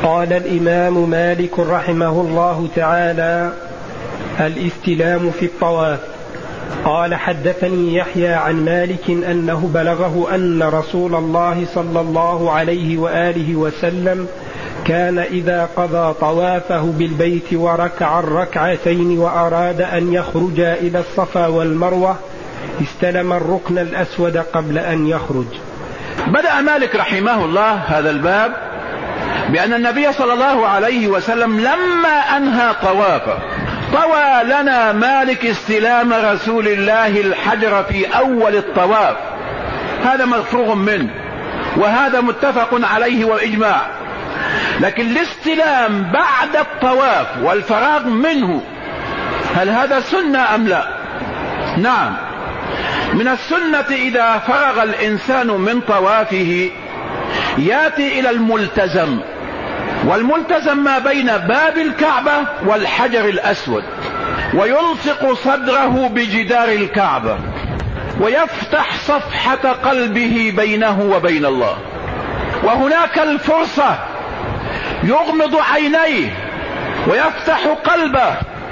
قال الإمام مالك رحمه الله تعالى: الاستلام في الطواف. قال: حدثني يحيى عن مالك أنه بلغه أن رسول الله صلى الله عليه وآله وسلم كان إذا قضى طوافه بالبيت وركع الركعتين وأراد أن يخرج إلى الصفا والمروة استلم الركن الأسود قبل أن يخرج. بدأ مالك رحمه الله هذا الباب بأن النبي صلى الله عليه وسلم لما أنهى طوافه طوى لنا مالك استلام رسول الله الحجر في أول الطواف، هذا مفروغ منه وهذا متفق عليه وإجماع. لكن الاستلام بعد الطواف والفراغ منه هل هذا سنة أم لا؟ نعم، من السنة إذا فرغ الإنسان من طوافه يأتي إلى الملتزم، والملتزم ما بين باب الكعبة والحجر الأسود، ويلصق صدره بجدار الكعبة ويفتح صفحة قلبه بينه وبين الله، وهناك الفرصة يغمض عينيه ويفتح قلبه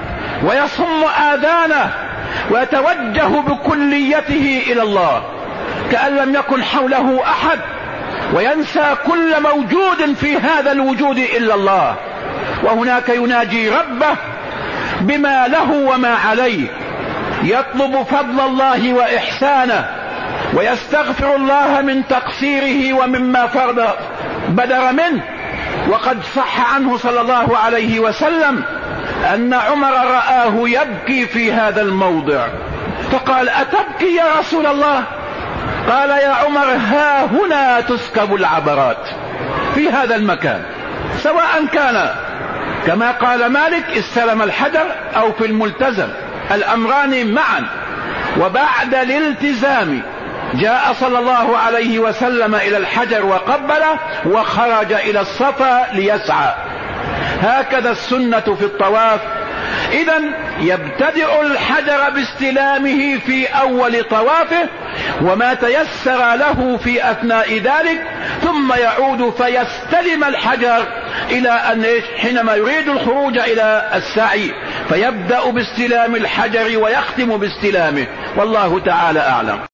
ويصم آذانه ويتوجه بكليته إلى الله كأن لم يكن حوله أحد، وينسى كل موجود في هذا الوجود إلا الله، وهناك يناجي ربه بما له وما عليه، يطلب فضل الله وإحسانه ويستغفر الله من تقصيره ومما بدر منه. وقد صح عنه صلى الله عليه وسلم أن عمر رآه يبكي في هذا الموضع فقال: أتبكي يا رسول الله؟ قال: يا عمر، ها هنا تسكب العبرات، في هذا المكان، سواء كان كما قال مالك استلم الحجر أو في الملتزم، الأمران معا. وبعد الالتزام جاء صلى الله عليه وسلم إلى الحجر وقبله وخرج إلى الصفا ليسعى. هكذا السنة في الطواف. إذن يبتدئ الحجر باستلامه في أول طوافه وما تيسر له في أثناء ذلك، ثم يعود فيستلم الحجر إلى أن حينما يريد الخروج إلى السعي فيبدأ باستلام الحجر ويختم باستلامه، والله تعالى أعلم.